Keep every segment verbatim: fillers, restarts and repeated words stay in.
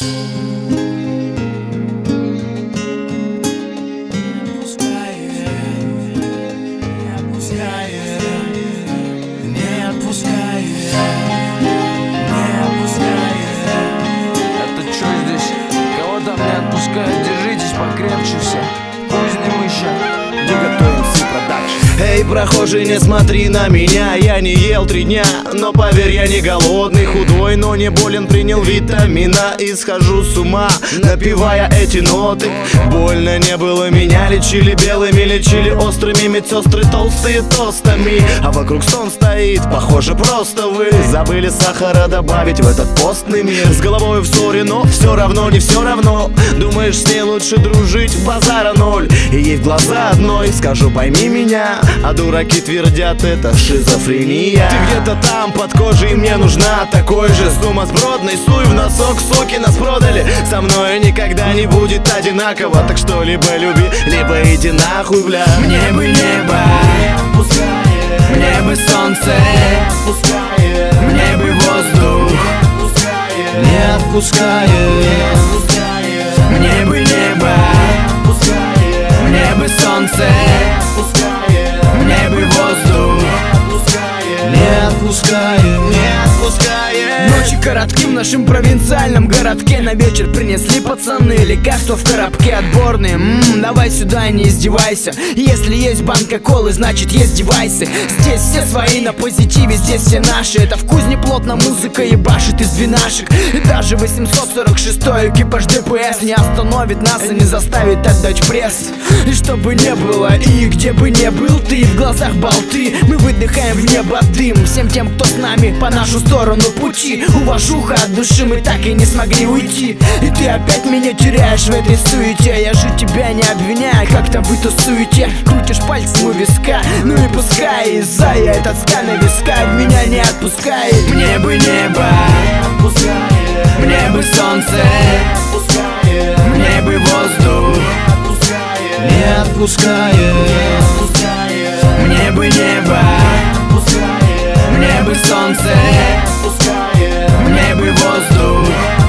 Держитесь покрепче все. Кузнемыща, Диго эм си продакшн. Эй, прохожий, не смотри на меня, я не ел три дня. Но поверь, я не голодный, худой, но не болен. Принял витамина и схожу с ума, напевая эти ноты. Больно не было, меня лечили белыми, лечили острыми медсестры, толстые тостами. А вокруг сон стоит, похоже, просто вы забыли сахара добавить в этот постный мир. С головой в ссоре, но все равно не все равно. Думаешь, с ней лучше дружить, базара ноль. И ей в глаза одной скажу, пойми меня. А дураки твердят, это шизофрения. Ты где-то там под кожей, мне нужна такой же сумасбродный. Суй в носок, соки нас продали. Со мной никогда не будет одинаково. Так что либо люби, либо иди нахуй, бля. Мне бы небо, мне бы солнце, мне бы воздух, не отпускает. Мне бы небо, мне бы солнце, мне бы воздух, не отпускает, не отпускает. Ночи коротки в нашем провинциальном городке. На вечер принесли пацаны лекарства в коробке отборные. Ммм, давай сюда и не издевайся. Если есть банка колы, значит есть девайсы. Здесь все свои на позитиве, здесь все наши. Это в кузне плотно музыка ебашит из двенашек. И даже восемьсот сорок шестой экипаж дэ пэ эс не остановит нас и не заставит отдать пресс. И что бы не было, и где бы не был ты, в глазах болты, мы выдыхаем в небо дым. Всем тем, кто с нами по нашу сторону пути, уважуха от души, мы так и не смогли уйти. И ты опять меня теряешь в этой суете. Я же тебя не обвиняю, как там в этой суете. Крутишь пальцем у виска, ну и пускай. Из-за я этот скан на висках меня не отпускает. Мне бы небо, мне бы солнце, мне бы воздух, не отпускает. Мне бы небо, мне бы солнце, мне бы воздух,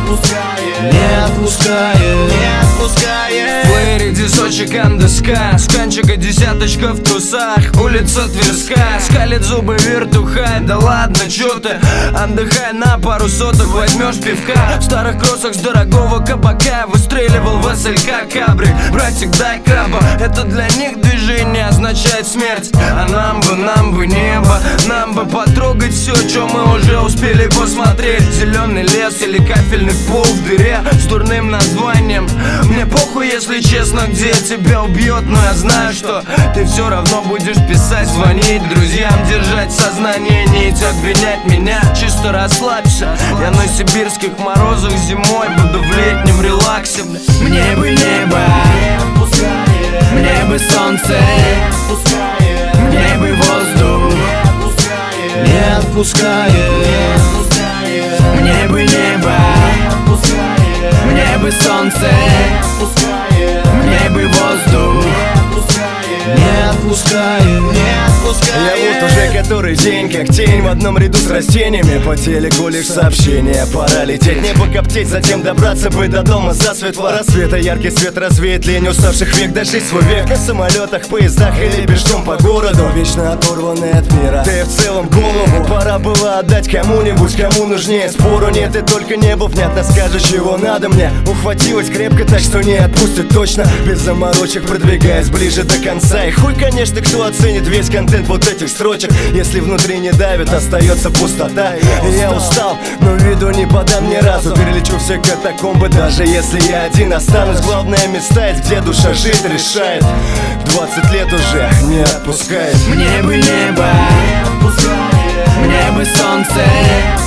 не отпускает, не отпускает. В плеере дисочек андеска, сканчика десяточка в трусах. Улица Тверская, скалит зубы вертухай. Да ладно, чё ты, отдыхай на пару соток, возьмешь пивка. В старых кроссах с дорогого кабака выстреливал в эс эль ка кабрик. Братик, дай краба, это для них движение означает смерть. А нам бы, нам бы небо, нам бы потрогать все, что мы уже успели посмотреть. Зеленый лес или кафельный пол в дыре с дурным названием. Мне похуй, если честно, где тебя убьет, но я знаю, что ты все равно будешь писать, звонить друзьям, держать сознание, не идти обвинять меня. Чисто расслабься, я на сибирских морозах зимой буду в летнем релаксе. Мне бы небо, мне бы солнце, мне бы воздух, не отпускает. Мне бы небо, мне бы солнце, мне бы воздух, не отпускает, не отпускает. Я вот уже который день как тень в одном ряду с растениями. По телеку лишь сообщения, пора лететь, небо коптеть, затем добраться бы до дома засветло. Рассвета яркий свет развеет лень уставших век, дожить свой век на самолетах, поездах или пешком по городу, вечно оторванный от мира. Да и в целом голову пора было отдать кому-нибудь, кому нужнее. Спору нет, и только небо внятно скажешь, чего надо мне. Ухватилась крепко так, что не отпустит точно, без заморочек продвигаясь ближе до конца. И хуй, конечно, кто оценит весь контент вот этих строчек, если внутри не давит, остается пустота. И я устал, но виду не подам ни разу. Перелечу все катакомбы, даже если я один останусь. Главное места, где душа жить решает. Двадцать лет уже не отпускает. Мне бы небо, мне бы солнце,